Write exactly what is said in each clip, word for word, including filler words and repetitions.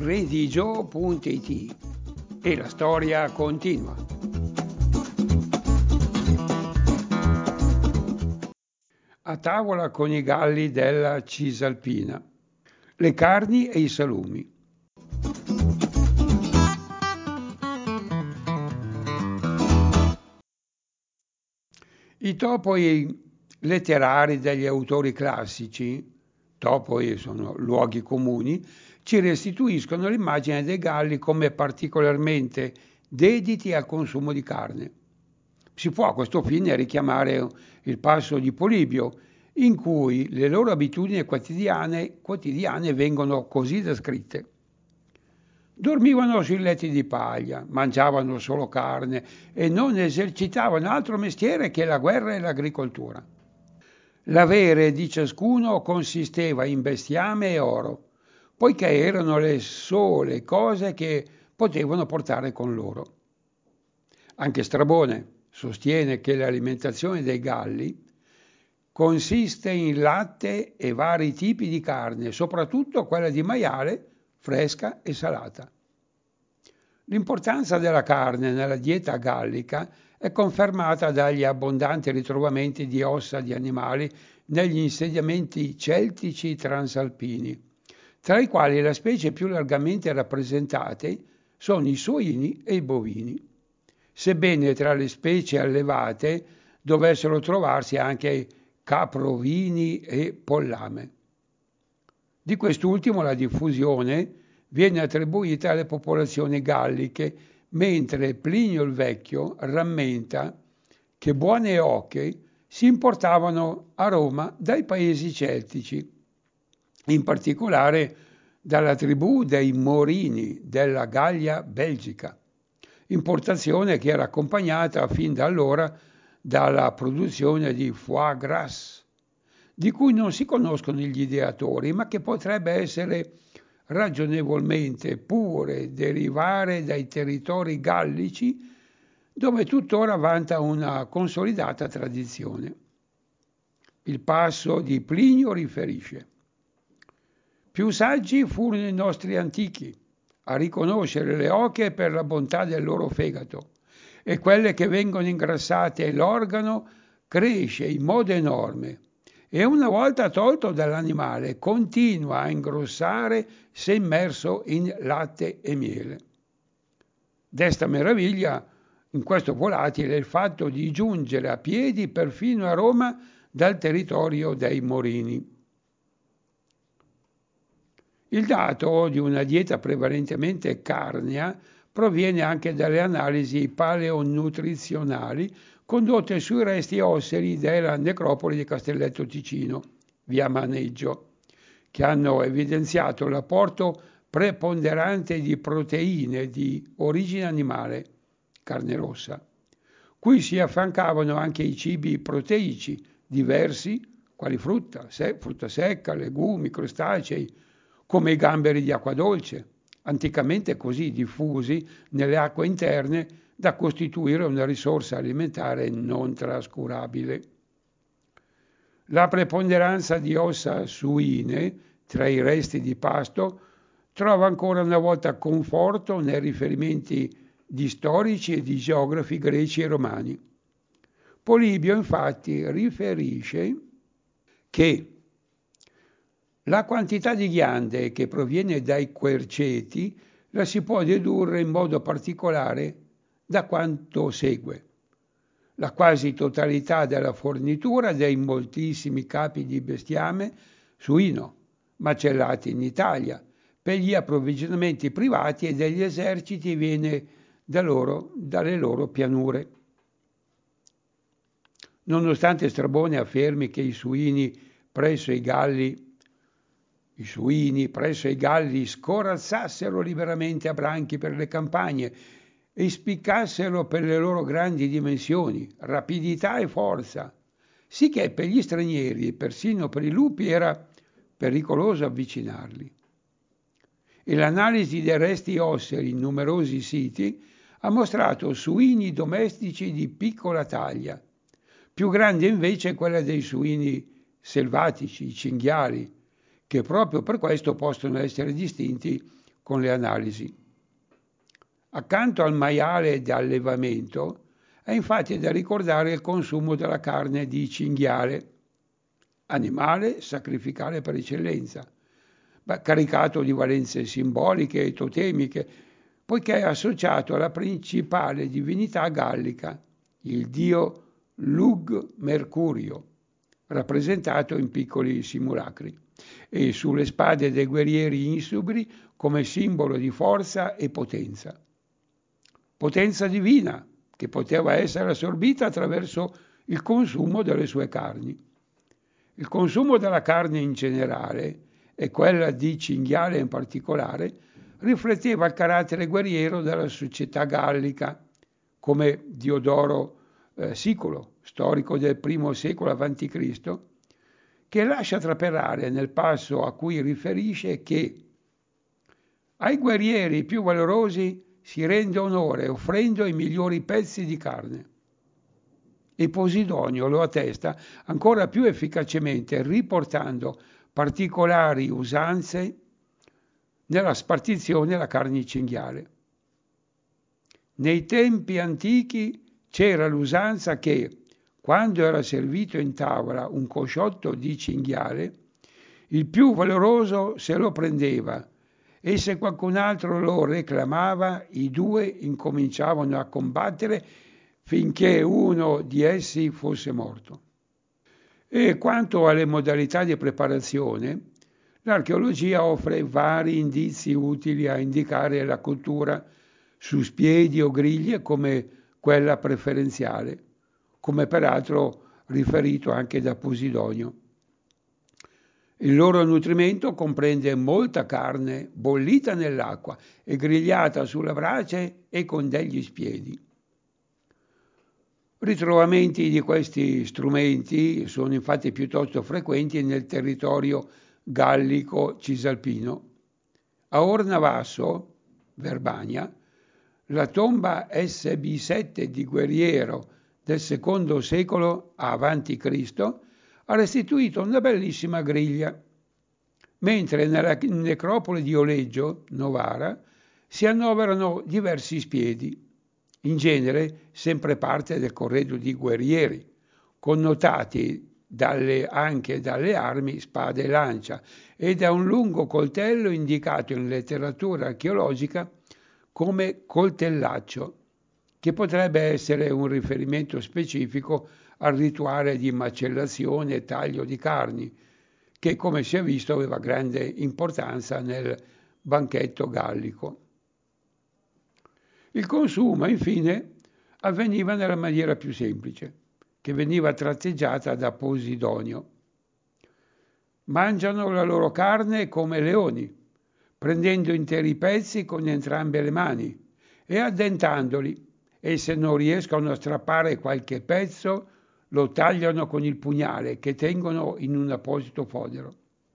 redigio punto it e la storia continua. A tavola con i galli della Cisalpina, le carni e i salumi. I topoi letterari degli autori classici, topoi sono luoghi comuni, ci restituiscono l'immagine dei galli come particolarmente dediti al consumo di carne. Si può a questo fine richiamare il passo di Polibio, in cui le loro abitudini quotidiane, quotidiane vengono così descritte. Dormivano sui letti di paglia, mangiavano solo carne e non esercitavano altro mestiere che la guerra e l'agricoltura. L'avere di ciascuno consisteva in bestiame e oro, poiché erano le sole cose che potevano portare con loro. Anche Strabone sostiene che l'alimentazione dei Galli consiste in latte e vari tipi di carne, soprattutto quella di maiale, fresca e salata. L'importanza della carne nella dieta gallica è confermata dagli abbondanti ritrovamenti di ossa di animali negli insediamenti celtici transalpini, tra i quali le specie più largamente rappresentate sono i suini e i bovini, sebbene tra le specie allevate dovessero trovarsi anche caprovini e pollame. Di quest'ultimo la diffusione viene attribuita alle popolazioni galliche, mentre Plinio il Vecchio rammenta che buone oche si importavano a Roma dai paesi celtici, in particolare dalla tribù dei Morini della Gallia belgica, importazione che era accompagnata fin da allora dalla produzione di foie gras, di cui non si conoscono gli ideatori, ma che potrebbe essere ragionevolmente pure derivare dai territori gallici, dove tuttora vanta una consolidata tradizione. Il passo di Plinio riferisce: più saggi furono i nostri antichi a riconoscere le oche per la bontà del loro fegato, e quelle che vengono ingrassate l'organo cresce in modo enorme e una volta tolto dall'animale continua a ingrossare se immerso in latte e miele. Desta meraviglia in questo volatile il fatto di giungere a piedi perfino a Roma dal territorio dei Morini. Il dato di una dieta prevalentemente carnea proviene anche dalle analisi paleonutrizionali condotte sui resti ossei della necropoli di Castelletto Ticino, via Maneggio, che hanno evidenziato l'apporto preponderante di proteine di origine animale, carne rossa, cui si affiancavano anche i cibi proteici diversi, quali frutta, se, frutta secca, legumi, crostacei, come i gamberi di acqua dolce, anticamente così diffusi nelle acque interne da costituire una risorsa alimentare non trascurabile. La preponderanza di ossa suine tra i resti di pasto trova ancora una volta conforto nei riferimenti di storici e di geografi greci e romani. Polibio infatti riferisce che la quantità di ghiande che proviene dai querceti la si può dedurre in modo particolare da quanto segue: la quasi totalità della fornitura dei moltissimi capi di bestiame suino macellati in Italia per gli approvvigionamenti privati e degli eserciti viene da loro, dalle loro pianure. Nonostante Strabone affermi che i suini presso i galli I suini presso i galli scorazzassero liberamente a branchi per le campagne e spiccassero per le loro grandi dimensioni, rapidità e forza, sicché per gli stranieri e persino per i lupi era pericoloso avvicinarli. E l'analisi dei resti ossei in numerosi siti ha mostrato suini domestici di piccola taglia, più grande invece quella dei suini selvatici, i cinghiali, che proprio per questo possono essere distinti con le analisi. Accanto al maiale di allevamento è infatti da ricordare il consumo della carne di cinghiale, animale sacrificale per eccellenza, ma caricato di valenze simboliche e totemiche, poiché è associato alla principale divinità gallica, il dio Lug Mercurio, rappresentato in piccoli simulacri, e sulle spade dei guerrieri insubri come simbolo di forza e potenza. Potenza divina, che poteva essere assorbita attraverso il consumo delle sue carni. Il consumo della carne in generale, e quella di cinghiale in particolare, rifletteva il carattere guerriero della società gallica, come Diodoro eh, Siculo, storico del primo secolo avanti Cristo, che lascia trapelare nel passo a cui riferisce che ai guerrieri più valorosi si rende onore offrendo i migliori pezzi di carne. E Posidonio lo attesta ancora più efficacemente riportando particolari usanze nella spartizione della carne di cinghiale. Nei tempi antichi c'era l'usanza che, quando era servito in tavola un cosciotto di cinghiale, il più valoroso se lo prendeva e se qualcun altro lo reclamava, i due incominciavano a combattere finché uno di essi fosse morto. E quanto alle modalità di preparazione, l'archeologia offre vari indizi utili a indicare la cottura su spiedi o griglie come quella preferenziale, come peraltro riferito anche da Posidonio. Il loro nutrimento comprende molta carne bollita nell'acqua e grigliata sulla brace e con degli spiedi. Ritrovamenti di questi strumenti sono infatti piuttosto frequenti nel territorio gallico cisalpino. A Ornavasso, Verbania, la tomba S B sette di Guerriero del secondo secolo avanti Cristo ha restituito una bellissima griglia, mentre nella necropoli di Oleggio, Novara, si annoverano diversi spiedi, in genere sempre parte del corredo di guerrieri, connotati dalle, anche dalle armi spada e lancia e da un lungo coltello indicato in letteratura archeologica come coltellaccio, che potrebbe essere un riferimento specifico al rituale di macellazione e taglio di carni, che come si è visto aveva grande importanza nel banchetto gallico. Il consumo, infine, avveniva nella maniera più semplice, che veniva tratteggiata da Posidonio. Mangiano la loro carne come leoni, prendendo interi pezzi con entrambe le mani e addentandoli, e se non riescono a strappare qualche pezzo, lo tagliano con il pugnale che tengono in un apposito fodero.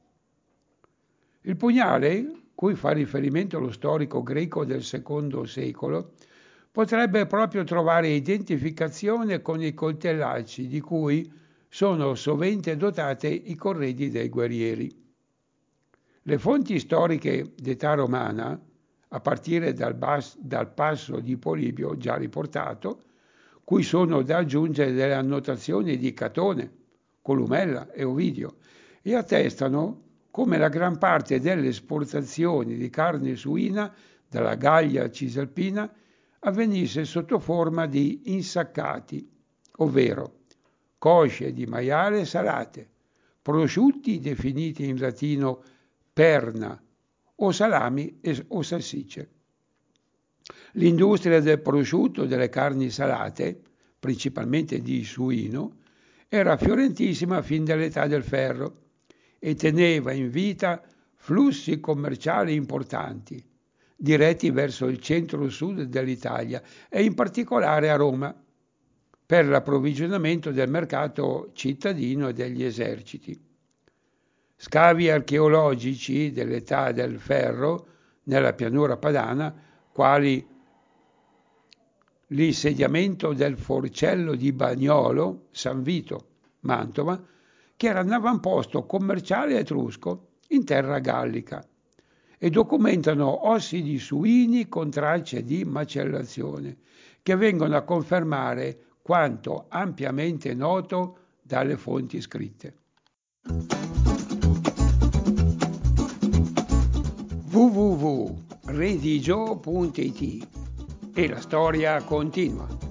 Il pugnale, cui fa riferimento lo storico greco del secondo secolo, potrebbe proprio trovare identificazione con i coltellacci di cui sono sovente dotate i corredi dei guerrieri. Le fonti storiche d'età romana, a partire dal, bas- dal passo di Polibio già riportato, cui sono da aggiungere delle annotazioni di Catone, Columella e Ovidio, e attestano come la gran parte delle esportazioni di carne suina dalla Gallia cisalpina avvenisse sotto forma di insaccati, ovvero cosce di maiale salate, prosciutti definiti in latino perna o salami o salsicce. L'industria del prosciutto e delle carni salate, principalmente di suino, era fiorentissima fin dall'età del ferro e teneva in vita flussi commerciali importanti, diretti verso il centro-sud dell'Italia e in particolare a Roma, per l'approvvigionamento del mercato cittadino e degli eserciti. Scavi archeologici dell'età del ferro nella pianura padana, quali l'insediamento del Forcello di Bagnolo, San Vito, Mantova, che era un avamposto commerciale etrusco in terra gallica, e documentano ossi di suini con tracce di macellazione, che vengono a confermare quanto ampiamente noto dalle fonti scritte. w w w punto redigio punto it e la storia continua.